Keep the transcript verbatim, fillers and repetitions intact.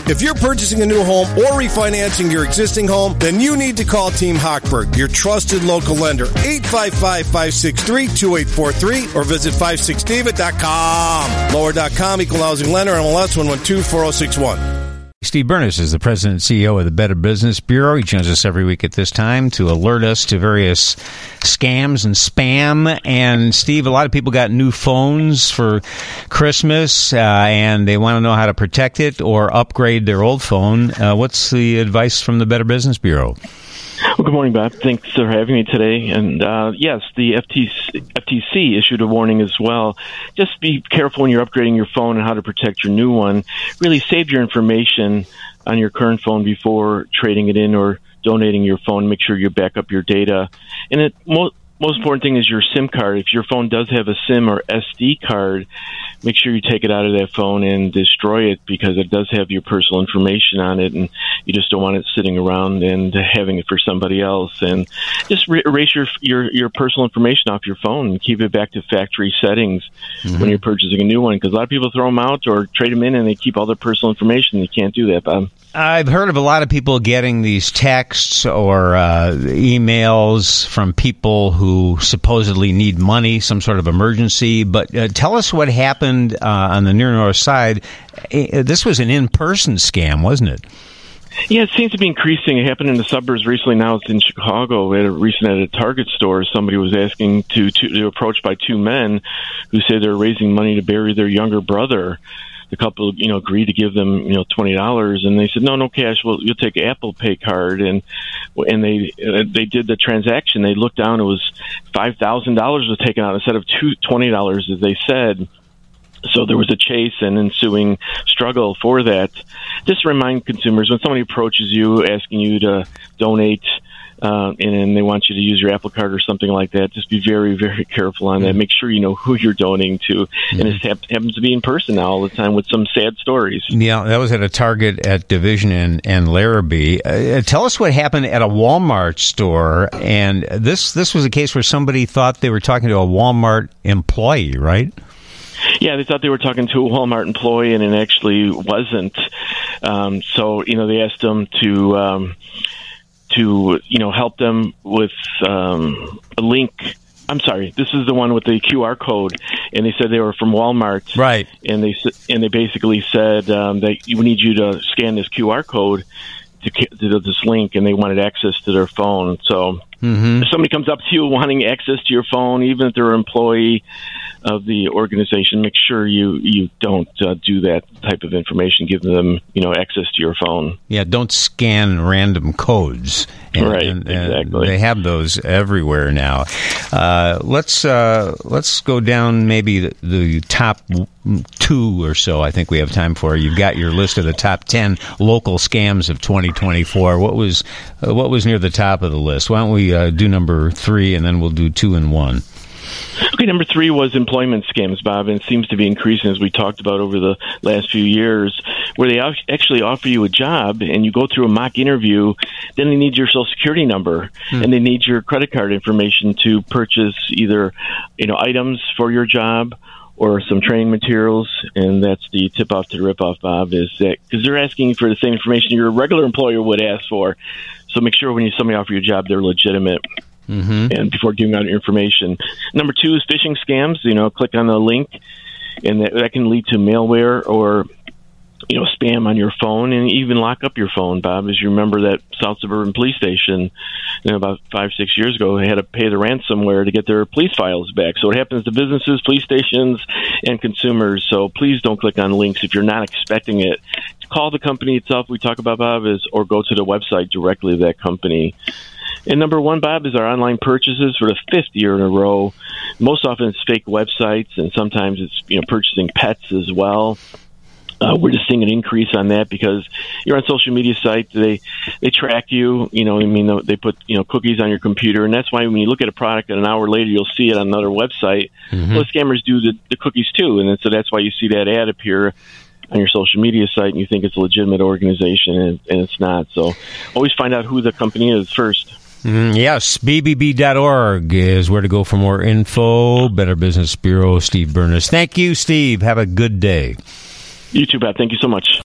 If you're purchasing a new home or refinancing your existing home, then you need to call Team Hochberg, your trusted local lender. eight five five, five six three, two eight four three or visit five six david dot com. Lower dot com, Equal Housing Lender, M L S one one two four zero six one. Steve Burness is the president and C E O of the Better Business Bureau. He joins us every week at this time to alert us to various scams and spam. And, Steve, a lot of people got new phones for Christmas, uh, and they want to know how to protect it or upgrade their old phone. Uh, what's the advice from the Better Business Bureau? Well, good morning, Bob. Thanks for having me today. And uh, yes, the F T C, F T C issued a warning as well. Just be careful when you're upgrading your phone and how to protect your new one. Really save your information on your current phone before trading it in or donating your phone. Make sure you back up your data. And it most most important thing is your SIM card. If your phone does have a SIM or S D card, make sure you take it out of that phone and destroy it because it does have your personal information on it, and you just don't want it sitting around and having it for somebody else. And just re- erase your, your your personal information off your phone and keep it back to factory settings mm-hmm. when you're purchasing a new one, because a lot of people throw them out or trade them in and they keep all their personal information. You can't do that, Bob. I've heard of a lot of people getting these texts or uh, emails from people who supposedly need money, some sort of emergency. But uh, tell us what happened uh, on the near north side. This was an in-person scam, wasn't it? Yeah, it seems to be increasing. It happened in the suburbs recently. Now it's in Chicago. At a recent at a Target store, somebody was asking to, to, to approached by two men who said they're raising money to bury their younger brother. The couple, you know, agreed to give them, you know, twenty dollars, and they said, "No, no cash. Well, you'll take an Apple Pay card." And and they uh, they did the transaction. They looked down; it was five thousand dollars was taken out instead of two twenty dollars, as they said. So there was a chase and ensuing struggle for that. Just remind consumers when somebody approaches you asking you to donate. Uh, and, and they want you to use your Apple Card or something like that. Just be very, very careful on that. Make sure you know who you're donating to. Mm-hmm. And it happens to be in person now all the time with some sad stories. Yeah, that was at a Target at Division and, and Larrabee. Uh, tell us what happened at a Walmart store. And this this was a case where somebody thought they were talking to a Walmart employee, right? Yeah, they thought they were talking to a Walmart employee, and it actually wasn't. Um, so, you know, they asked them to... Um, to, you know, help them with um, a link. I'm sorry, this is the one with the Q R code, and they said they were from Walmart. Right. And they and they basically said um, that we need you to scan this Q R code to, to this link, and they wanted access to their phone. So mm-hmm. if somebody comes up to you wanting access to your phone, even if they're an employee of the organization, make sure you, you don't uh, do that type of information, give them, you know, access to your phone. Yeah, don't scan random codes. And, right, and, and exactly. They have those everywhere now. Uh, let's uh, let's go down maybe the, the top two or so. I think we have time for. You've got your list of the top ten local scams of twenty twenty-four. What was uh, what was near the top of the list? Why don't we uh, do number three, and then we'll do two and one. Okay, number three was employment scams, Bob, and it seems to be increasing as we talked about over the last few years, where they actually offer you a job and you go through a mock interview, then they need your social security number hmm. and they need your credit card information to purchase either, you know, items for your job or some training materials, and that's the tip-off to the rip-off, Bob, is that because they're asking for the same information your regular employer would ask for. So make sure when you somebody offer you a job, they're legitimate. Mm-hmm. And before giving out your information. Number two is phishing scams. You know, click on the link, and that, that can lead to malware or, you know, spam on your phone, and even lock up your phone, Bob. As you remember that South Suburban Police Station, you know, about five, six years ago, they had to pay the ransomware to get their police files back. So it happens to businesses, police stations, and consumers. So please don't click on links if you're not expecting it. Call the company itself we talk about, Bob, is, or go to the website directly of that company. And number one, Bob, is our online purchases for the fifth year in a row. Most often it's fake websites, and sometimes it's, you know, purchasing pets as well. Uh, we're just seeing an increase on that because you're on social media sites. They they track you. You know, I mean, they put, you know, cookies on your computer, and that's why when you look at a product and an hour later you'll see it on another website. Mm-hmm. Well, scammers do the, the cookies too, and so that's why you see that ad appear on your social media site, and you think it's a legitimate organization, and, and it's not. So always find out who the company is first. Mm, yes, B B B dot org is where to go for more info. Better Business Bureau, Steve Burness. Thank you, Steve. Have a good day. You too, Bob. Thank you so much.